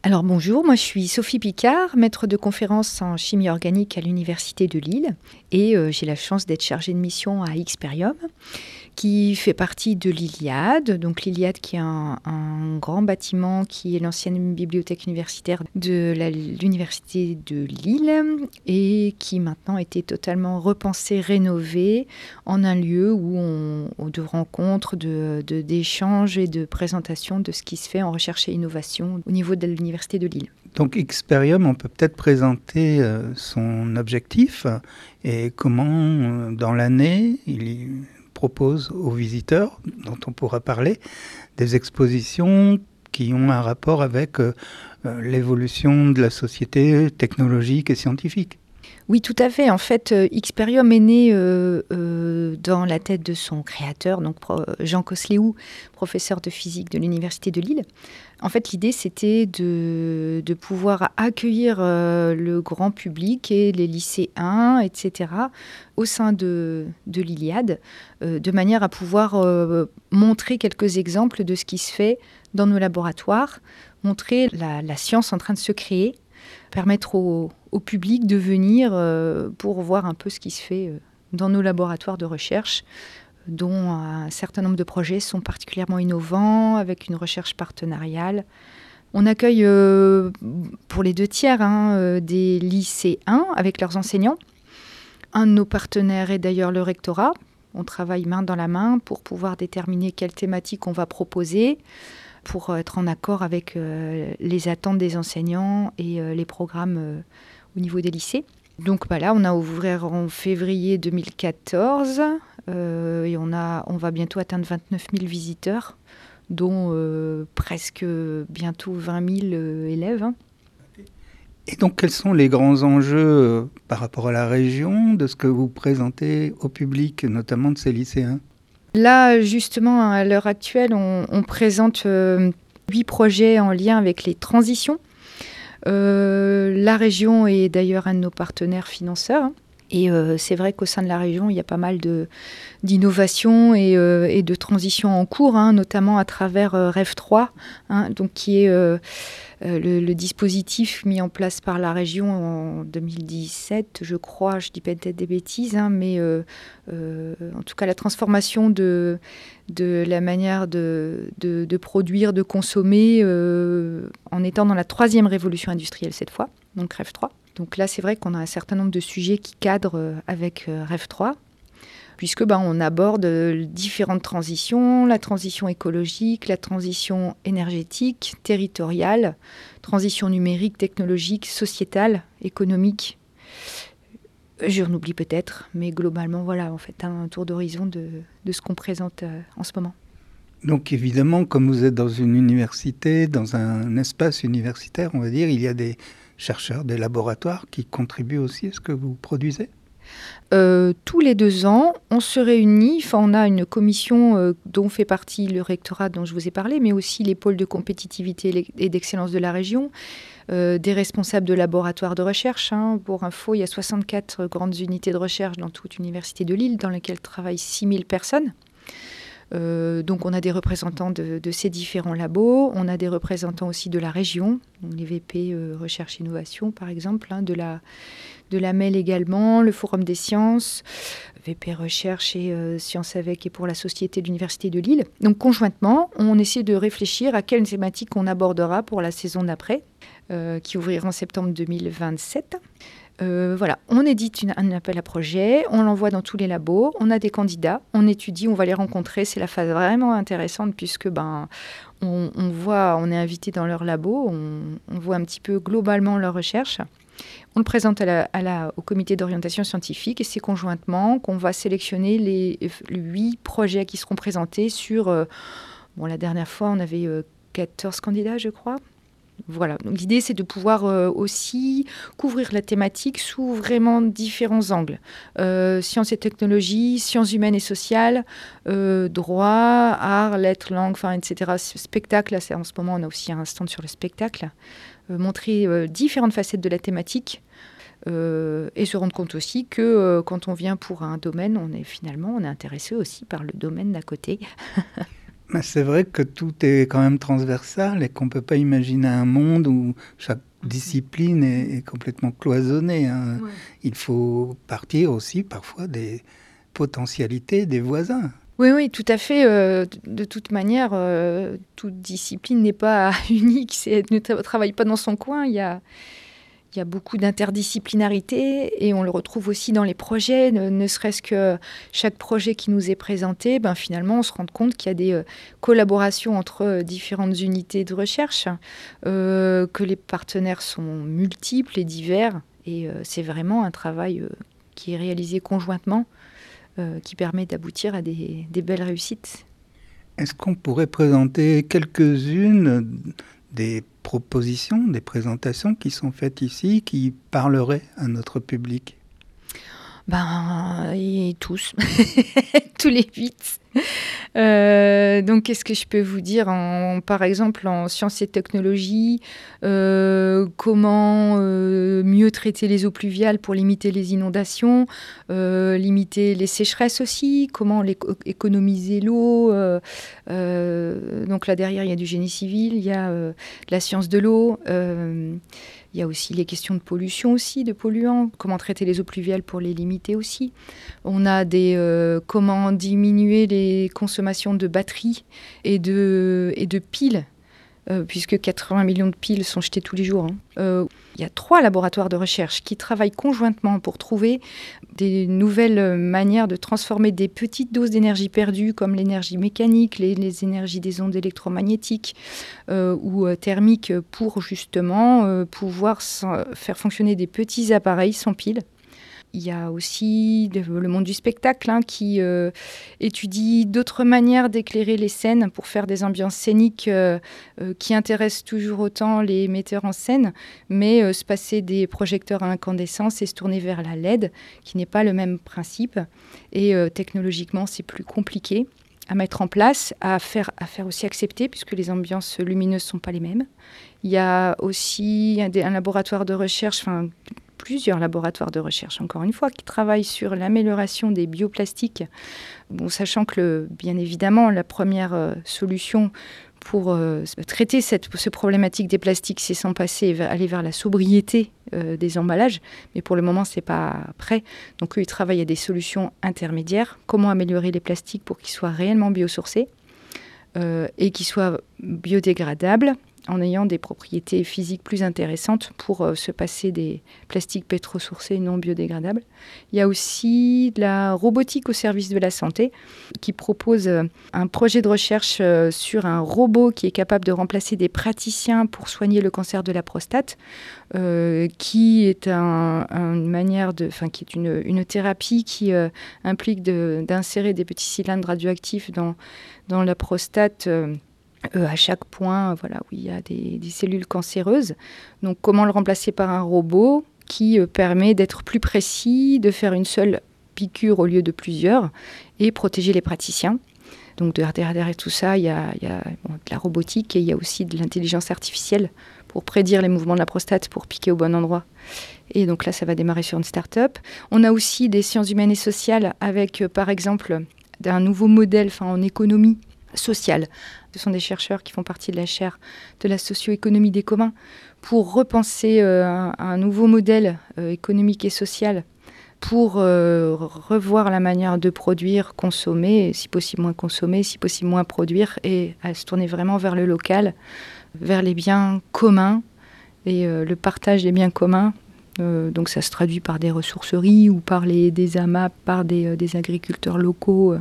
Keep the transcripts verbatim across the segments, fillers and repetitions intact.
Alors bonjour, moi je suis Sophie Picard, maître de conférence en chimie organique à l'Université de Lille et euh, j'ai la chance d'être chargée de mission à Xperium qui fait partie de l'Iliade. Donc l'Iliade qui est un, un grand bâtiment qui est l'ancienne bibliothèque universitaire de la, l'Université de Lille et qui maintenant a été totalement repensé, rénové en un lieu où on, de rencontres, de, de, d'échanges et de présentation de ce qui se fait en recherche et innovation au niveau de l'Université de Lille. Donc Xperium, on peut peut-être présenter euh, son objectif et comment euh, dans l'année il propose aux visiteurs, dont on pourra parler, des expositions qui ont un rapport avec euh, l'évolution de la société technologique et scientifique. Oui, tout à fait. En fait, euh, Xperium est né euh, euh, dans la tête de son créateur, donc pro- Jean Cosléou, professeur de physique de l'Université de Lille. En fait, l'idée, c'était de, de pouvoir accueillir euh, le grand public et les lycéens, et cetera, au sein de, de l'Iliade, euh, de manière à pouvoir euh, montrer quelques exemples de ce qui se fait dans nos laboratoires, montrer la, la science en train de se créer, permettre au, au public de venir euh, pour voir un peu ce qui se fait euh, dans nos laboratoires de recherche, dont un certain nombre de projets sont particulièrement innovants, avec une recherche partenariale. On accueille euh, pour les deux tiers hein, euh, des lycéens avec leurs enseignants. Un de nos partenaires est d'ailleurs le rectorat. On travaille main dans la main pour pouvoir déterminer quelle thématique on va proposer, pour être en accord avec euh, les attentes des enseignants et euh, les programmes euh, au niveau des lycées. Donc bah là, on a ouvert en février deux mille quatorze euh, et on, a, on va bientôt atteindre vingt-neuf mille visiteurs, dont euh, presque bientôt vingt mille euh, élèves. Hein. Et donc, quels sont les grands enjeux euh, par rapport à la région de ce que vous présentez au public, notamment de ces lycéens ? Là, justement, à l'heure actuelle, on, on présente euh, huit projets en lien avec les transitions. Euh, la région est d'ailleurs un de nos partenaires financeurs. Hein. Et euh, c'est vrai qu'au sein de la région, il y a pas mal de, d'innovations et, euh, et de transitions en cours, hein, notamment à travers euh, R E F trois, hein, donc qui est euh, euh, le, le dispositif mis en place par la région en deux mille dix-sept, je crois, je dis peut-être des bêtises, hein, mais euh, euh, en tout cas la transformation de, de la manière de, de, de produire, de consommer, euh, en étant dans la troisième révolution industrielle cette fois, donc R E F trois. Donc là, c'est vrai qu'on a un certain nombre de sujets qui cadrent avec R E F trois, puisque ben, on aborde différentes transitions, la transition écologique, la transition énergétique, territoriale, transition numérique, technologique, sociétale, économique. J'en oublie peut-être, mais globalement, voilà, en fait, un tour d'horizon de, de ce qu'on présente euh, en ce moment. Donc évidemment, comme vous êtes dans une université, dans un espace universitaire, on va dire, il y a des chercheurs, des laboratoires qui contribuent aussi à ce que vous produisez ? Euh, tous les deux ans, on se réunit, enfin, on a une commission euh, dont fait partie le rectorat dont je vous ai parlé, mais aussi les pôles de compétitivité et d'excellence de la région, euh, des responsables de laboratoires de recherche. Hein. Pour info, il y a soixante-quatre grandes unités de recherche dans toute l'Université de Lille, dans lesquelles travaillent six mille personnes. Euh, donc on a des représentants de, de ces différents labos, on a des représentants aussi de la région, donc les V P euh, Recherche Innovation par exemple, hein, de la, de la M E L également, le Forum des Sciences, V P Recherche et euh, Sciences avec et pour la Société de l'Université de Lille. Donc conjointement, on essaie de réfléchir à quelle thématique on abordera pour la saison d'après, euh, qui ouvrira en septembre deux mille vingt-sept. Euh, voilà, on édite une, un appel à projet, on l'envoie dans tous les labos, on a des candidats, on étudie, on va les rencontrer. C'est la phase vraiment intéressante puisque ben, on, on voit, on est invité dans leur labo, on, on voit un petit peu globalement leur recherche. On le présente à la, à la, au comité d'orientation scientifique et c'est conjointement qu'on va sélectionner les huit projets qui seront présentés sur... Euh, bon, la dernière fois, on avait euh, quatorze candidats, je crois. Voilà, donc l'idée c'est de pouvoir euh, aussi couvrir la thématique sous vraiment différents angles. Euh, sciences et technologies, sciences humaines et sociales, euh, droit, art, lettres, langues, enfin, et cetera. Spectacle, là, c'est, en ce moment on a aussi un stand sur le spectacle. Euh, montrer euh, différentes facettes de la thématique euh, et se rendre compte aussi que euh, quand on vient pour un domaine, on est finalement on est intéressé aussi par le domaine d'à côté. Mais c'est vrai que tout est quand même transversal et qu'on ne peut pas imaginer un monde où chaque discipline est, est complètement cloisonnée. Hein. Ouais. Il faut partir aussi parfois des potentialités des voisins. Oui, oui, tout à fait. Euh, de toute manière, euh, toute discipline n'est pas unique, c'est, ne tra- travaille pas dans son coin. Il y a, il y a beaucoup d'interdisciplinarité et on le retrouve aussi dans les projets, ne, ne serait-ce que chaque projet qui nous est présenté, ben finalement on se rend compte qu'il y a des euh, collaborations entre euh, différentes unités de recherche, euh, que les partenaires sont multiples et divers et euh, c'est vraiment un travail euh, qui est réalisé conjointement. Euh, qui permet d'aboutir à des, des belles réussites. Est-ce qu'on pourrait présenter quelques-unes des propositions, des présentations qui sont faites ici, qui parleraient à notre public ? Ben, et tous, tous les huit. Euh, donc, qu'est-ce que je peux vous dire en, par exemple, en sciences et technologies, euh, comment euh, mieux traiter les eaux pluviales pour limiter les inondations, euh, limiter les sécheresses aussi, comment les, économiser l'eau. Euh, euh, donc là, derrière, il y a du génie civil, il y a euh, la science de l'eau. Euh, Il y a aussi les questions de pollution aussi, de polluants, comment traiter les eaux pluviales pour les limiter aussi. On a des euh, comment diminuer les consommations de batteries et de, et de piles, euh, puisque quatre-vingts millions de piles sont jetées tous les jours. Hein. Euh, il y a trois laboratoires de recherche qui travaillent conjointement pour trouver des nouvelles manières de transformer des petites doses d'énergie perdues, comme l'énergie mécanique, les, les énergies des ondes électromagnétiques euh, ou euh, thermiques, pour justement euh, pouvoir faire fonctionner des petits appareils sans piles. Il y a aussi le monde du spectacle hein, qui euh, étudie d'autres manières d'éclairer les scènes pour faire des ambiances scéniques euh, euh, qui intéressent toujours autant les metteurs en scène, mais euh, se passer des projecteurs à incandescence et se tourner vers la L E D, qui n'est pas le même principe. Et euh, technologiquement, c'est plus compliqué à mettre en place, à faire, à faire aussi accepter, puisque les ambiances lumineuses ne sont pas les mêmes. Il y a aussi un, un laboratoire de recherche, enfin, plusieurs laboratoires de recherche, encore une fois, qui travaillent sur l'amélioration des bioplastiques. Bon, sachant que, le, bien évidemment, la première euh, solution pour euh, traiter cette, cette problématique des plastiques, c'est sans passer, aller vers la sobriété euh, des emballages. Mais pour le moment, ce n'est pas prêt. Donc, eux, ils travaillent à des solutions intermédiaires. Comment améliorer les plastiques pour qu'ils soient réellement biosourcés euh, et qu'ils soient biodégradables, en ayant des propriétés physiques plus intéressantes pour euh, se passer des plastiques pétrosourcés non biodégradables. Il y a aussi de la robotique au service de la santé qui propose euh, un projet de recherche euh, sur un robot qui est capable de remplacer des praticiens pour soigner le cancer de la prostate, euh, qui est un, un, une manière de, enfin, qui est une, une thérapie qui euh, implique de, d'insérer des petits cylindres radioactifs dans, dans la prostate. Euh, Euh, à chaque point voilà, où il y a des, des cellules cancéreuses. Donc comment le remplacer par un robot qui euh, permet d'être plus précis, de faire une seule piqûre au lieu de plusieurs et protéger les praticiens. Donc derrière, derrière tout ça, il y a, il y a bon, de la robotique et il y a aussi de l'intelligence artificielle pour prédire les mouvements de la prostate, pour piquer au bon endroit. Et donc là, ça va démarrer sur une start-up. On a aussi des sciences humaines et sociales avec, euh, par exemple, un nouveau modèle en économie sociale. Ce sont des chercheurs qui font partie de la chaire de la socio-économie des communs pour repenser euh, un, un nouveau modèle euh, économique et social pour euh, revoir la manière de produire, consommer, si possible moins consommer, si possible moins produire et à se tourner vraiment vers le local, vers les biens communs et euh, le partage des biens communs. Euh, donc ça se traduit par des ressourceries ou par les, des A M A P, par des, euh, des agriculteurs locaux. Euh,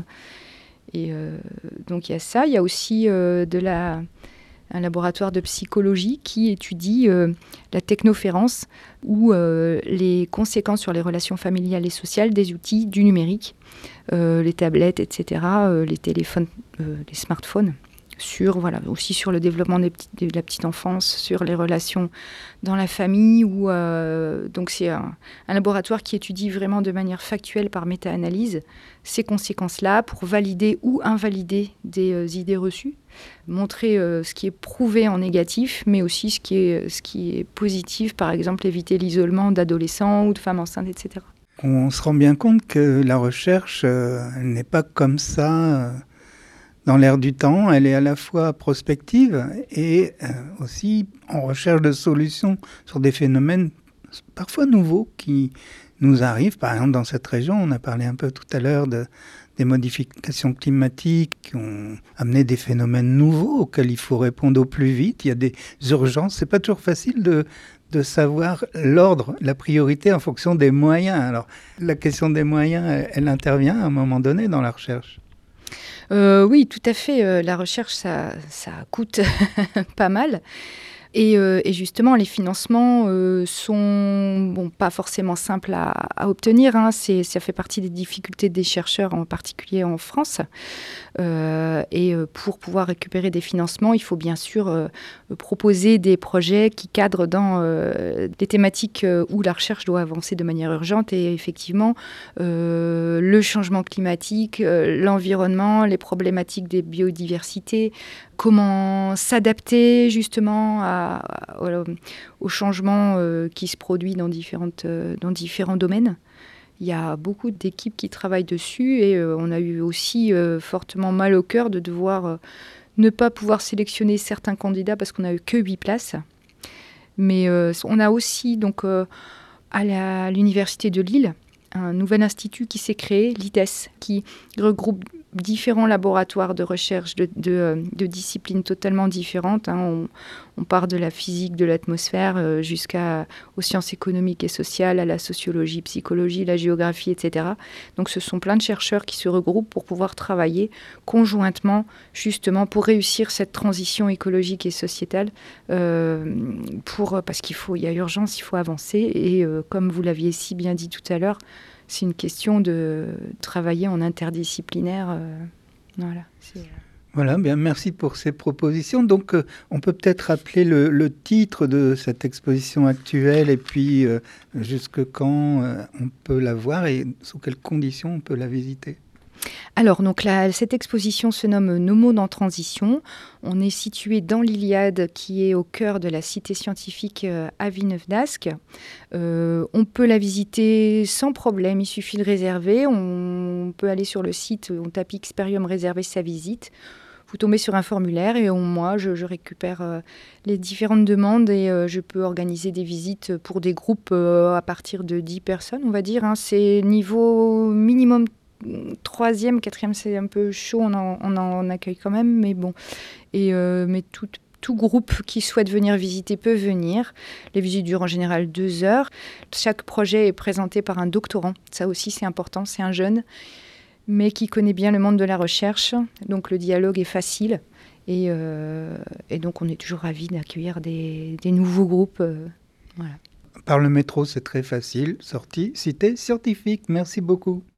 Et euh, donc il y a ça, il y a aussi euh, de la, un laboratoire de psychologie qui étudie euh, la technoférence ou euh, les conséquences sur les relations familiales et sociales des outils du numérique, euh, les tablettes, et cetera, euh, les téléphones, euh, les smartphones, sur, voilà, aussi sur le développement des petits, de la petite enfance, sur les relations dans la famille. Où, euh, donc c'est un, un laboratoire qui étudie vraiment de manière factuelle par méta-analyse ces conséquences-là pour valider ou invalider des euh, idées reçues, montrer euh, ce qui est prouvé en négatif, mais aussi ce qui est, ce qui est positif, par exemple éviter l'isolement d'adolescents ou de femmes enceintes, et cetera. On se rend bien compte que la recherche euh, n'est pas comme ça... Euh dans l'air du temps. Elle est à la fois prospective et euh, aussi en recherche de solutions sur des phénomènes parfois nouveaux qui nous arrivent. Par exemple, dans cette région, on a parlé un peu tout à l'heure de, des modifications climatiques qui ont amené des phénomènes nouveaux auxquels il faut répondre au plus vite. Il y a des urgences. C'est pas toujours facile de, de savoir l'ordre, la priorité en fonction des moyens. Alors, la question des moyens, elle, elle intervient à un moment donné dans la recherche. Euh, oui, tout à fait. Euh, la recherche, ça, ça coûte pas mal. Et, euh, et justement, les financements euh, sont bon, pas forcément simples à, à obtenir. Hein. C'est, ça fait partie des difficultés des chercheurs, en particulier en France. Euh, et pour pouvoir récupérer des financements, il faut bien sûr euh, proposer des projets qui cadrent dans euh, des thématiques où la recherche doit avancer de manière urgente. Et effectivement, euh, le changement climatique, euh, l'environnement, les problématiques des biodiversités, comment s'adapter justement à, à, à, au changement euh, qui se produit dans, différentes, euh, dans différents domaines. Il y a beaucoup d'équipes qui travaillent dessus et euh, on a eu aussi euh, fortement mal au cœur de devoir euh, ne pas pouvoir sélectionner certains candidats parce qu'on n'a eu que huit places. Mais euh, on a aussi donc, euh, à, la, à l'Université de Lille un nouvel institut qui s'est créé, l'I T E S, qui regroupe différents laboratoires de recherche de, de, de disciplines totalement différentes. Hein. On, on part de la physique de l'atmosphère euh, jusqu'aux sciences économiques et sociales, à la sociologie, psychologie, la géographie, et cetera. Donc ce sont plein de chercheurs qui se regroupent pour pouvoir travailler conjointement, justement, pour réussir cette transition écologique et sociétale, euh, pour, parce qu'il faut, il y a urgence, il faut avancer. Et euh, comme vous l'aviez si bien dit tout à l'heure, c'est une question de travailler en interdisciplinaire. Euh, voilà. C'est... Voilà, bien, merci pour ces propositions. Donc, euh, on peut peut-être rappeler le, le titre de cette exposition actuelle et puis euh, jusque quand euh, on peut la voir et sous quelles conditions on peut la visiter. Alors, donc la, cette exposition se nomme Nos mondes en transition. On est situé dans l'Iliade, qui est au cœur de la cité scientifique euh, à Villeneuve-d'Ascq. Euh, on peut la visiter sans problème, il suffit de réserver. On, on peut aller sur le site, on tape Xperium réserver sa visite. Vous tombez sur un formulaire et on, moi, je, je récupère euh, les différentes demandes et euh, je peux organiser des visites pour des groupes euh, à partir de dix personnes, on va dire. Hein. C'est niveau minimum troisième, quatrième, c'est un peu chaud, on en, on en accueille quand même, mais bon. Et, euh, mais tout, tout groupe qui souhaite venir visiter peut venir. Les visites durent en général deux heures. Chaque projet est présenté par un doctorant. Ça aussi, c'est important. C'est un jeune, mais qui connaît bien le monde de la recherche. Donc, le dialogue est facile. Et, euh, et donc, on est toujours ravis d'accueillir des, des nouveaux groupes. Euh, voilà. Par le métro, c'est très facile. Sortie, cité scientifique. Merci beaucoup.